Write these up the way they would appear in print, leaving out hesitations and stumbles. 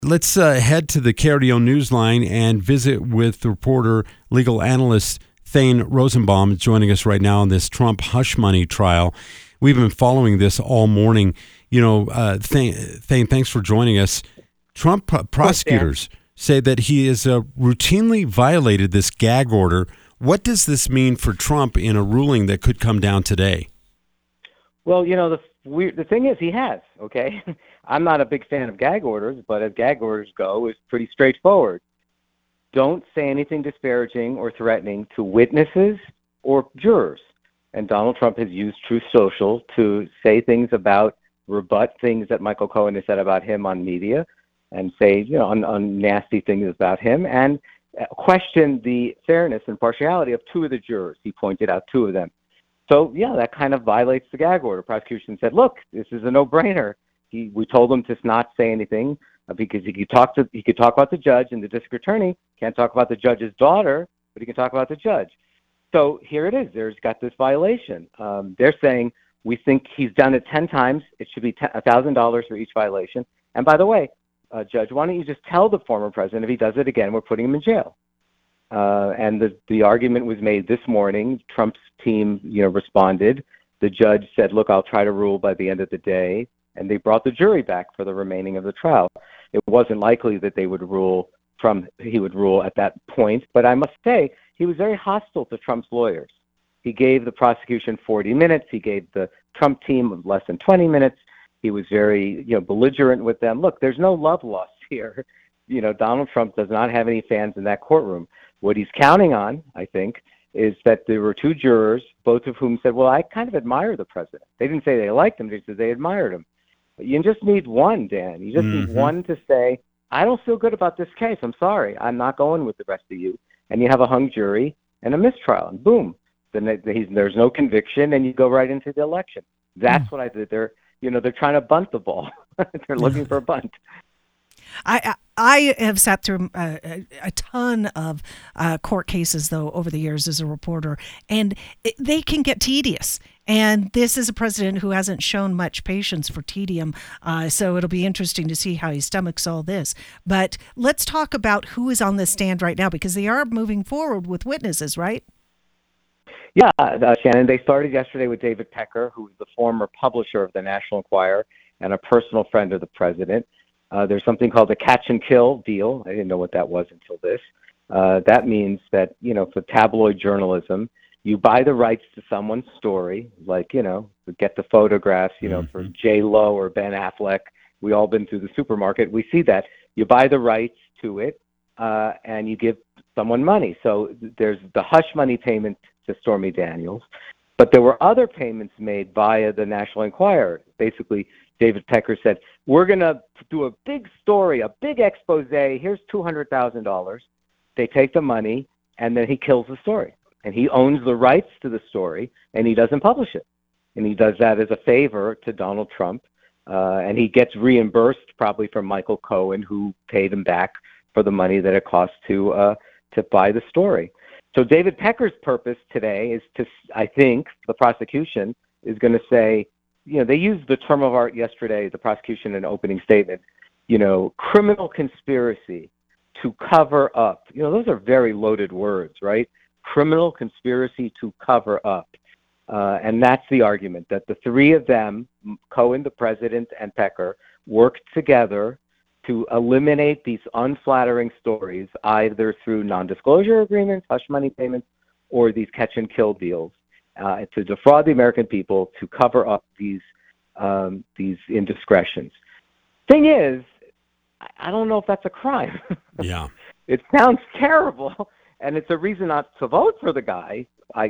Let's head to the KRDO Newsline and visit with the reporter, legal analyst Thane Rosenbaum, joining us right now on this Trump hush money trial. We've been following this all morning. Thane, thanks for joining us. Trump prosecutors say that he has routinely violated this gag order. What does this mean for Trump in a ruling that could come down today? Well, the thing is, he has, okay? I'm not a big fan of gag orders, but as gag orders go, it's pretty straightforward. Don't say anything disparaging or threatening to witnesses or jurors. And Donald Trump has used Truth Social to say things about, rebut things that Michael Cohen has said about him on media, and say, on nasty things about him, and question the fairness and partiality of two of the jurors. He pointed out two of them. So, that kind of violates the gag order. Prosecution said, look, this is a no-brainer. We told him to not say anything because he could talk about the judge, and the district attorney can't talk about the judge's daughter, but he can talk about the judge. So here it is. There's got this violation. They're saying, we think he's done it 10 times. It should be $1,000 for each violation. And by the way, Judge, why don't you just tell the former president if he does it again, we're putting him in jail? And the argument was made this morning. Trump's team, responded. The judge said, look, I'll try to rule by the end of the day. And they brought the jury back for the remaining of the trial. It wasn't likely that he would rule at that point. But I must say, he was very hostile to Trump's lawyers. He gave the prosecution 40 minutes. He gave the Trump team less than 20 minutes. He was very, belligerent with them. Look, there's no love lost here. Donald Trump does not have any fans in that courtroom. What he's counting on, I think, is that there were two jurors, both of whom said, well, I kind of admire the president. They didn't say they liked him. They said they admired him. But you just need one, Dan. You just need one to say, I don't feel good about this case. I'm sorry. I'm not going with the rest of you. And you have a hung jury and a mistrial. And boom, then there's no conviction, and you go right into the election. That's what I did. They're trying to bunt the ball. They're looking for a bunt. I have sat through a ton of court cases, though, over the years as a reporter, and they can get tedious. And this is a president who hasn't shown much patience for tedium, so it'll be interesting to see how he stomachs all this. But let's talk about who is on the stand right now, because they are moving forward with witnesses, right? Yeah, Shannon, they started yesterday with David Pecker, who is the former publisher of the National Enquirer and a personal friend of the president. There's something called a catch and kill deal. I didn't know what that was until this. That means that, for tabloid journalism, you buy the rights to someone's story, like, get the photographs, for J-Lo or Ben Affleck. We all been through the supermarket. We see that. You buy the rights to it, and you give someone money. So there's the hush money payment to Stormy Daniels. But there were other payments made via the National Enquirer. Basically, David Pecker said, we're going to do a big story, a big expose. Here's $200,000. They take the money, and then he kills the story. And he owns the rights to the story, and he doesn't publish it. And he does that as a favor to Donald Trump. And he gets reimbursed probably from Michael Cohen, who paid him back for the money that it cost to buy the story. So David Pecker's purpose today is to, I think, the prosecution is going to say, they used the term of art yesterday, the prosecution in an opening statement, criminal conspiracy to cover up. Those are very loaded words, right? Criminal conspiracy to cover up. And that's the argument, that the three of them, Cohen, the president, and Pecker, worked together to eliminate these unflattering stories, either through non-disclosure agreements, hush money payments, or these catch-and-kill deals, to defraud the American people, to cover up these indiscretions. Thing is, I don't know if that's a crime. Yeah. It sounds terrible, and it's a reason not to vote for the guy.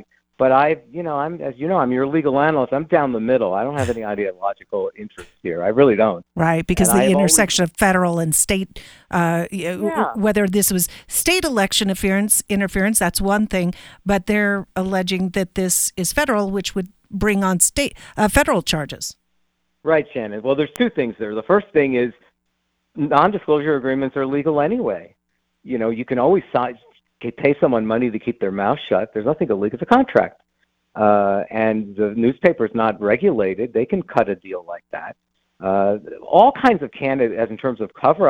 I'm your legal analyst. I'm down the middle. I don't have any ideological interest here. I really don't. Right, because the intersection of federal and state, whether this was state election interference, that's one thing, but they're alleging that this is federal, which would bring on federal charges. Right, Shannon. Well, there's two things there. The first thing is non-disclosure agreements are legal anyway. You can always pay someone money to keep their mouth shut. There's nothing illegal. It's a contract. And the newspaper's not regulated. They can cut a deal like that. All kinds of candidates, as in terms of cover-up,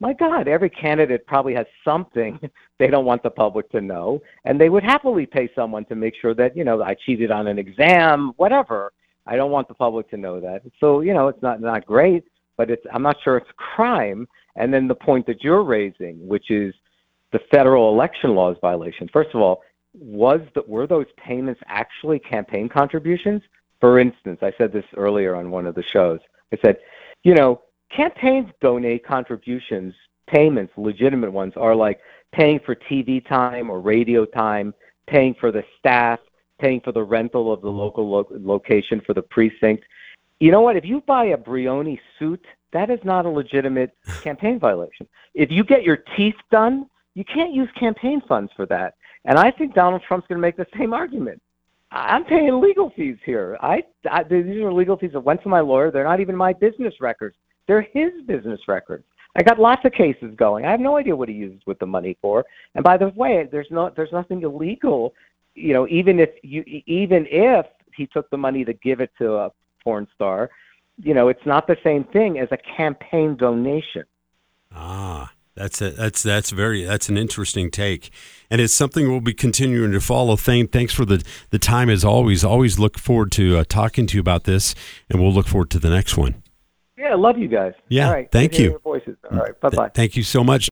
my God, every candidate probably has something they don't want the public to know, and they would happily pay someone to make sure that, I cheated on an exam, whatever. I don't want the public to know that. So, it's not great, but I'm not sure it's a crime. And then the point that you're raising, which is the federal election laws violation. First of all, were those payments actually campaign contributions? For instance, I said this earlier on one of the shows. I said, campaigns donate contributions, payments, legitimate ones, are like paying for TV time or radio time, paying for the staff, paying for the rental of the local location for the precinct. You know what? If you buy a Brioni suit, that is not a legitimate campaign violation. If you get your teeth done, you can't use campaign funds for that. And I think Donald Trump's going to make the same argument. I'm paying legal fees here. These are legal fees that went to my lawyer. They're not even my business records. They're his business records. I got lots of cases going. I have no idea what he used with the money for. And by the way, there's nothing illegal. Even if he took the money to give it to a porn star, it's not the same thing as a campaign donation. That's an interesting take, and it's something we'll be continuing to follow. Thane, thanks for the time as always. Always look forward to talking to you about this, and we'll look forward to the next one. Yeah, I love you guys. Yeah, all right, thank you. Your voices. All right, bye-bye. Thank you so much.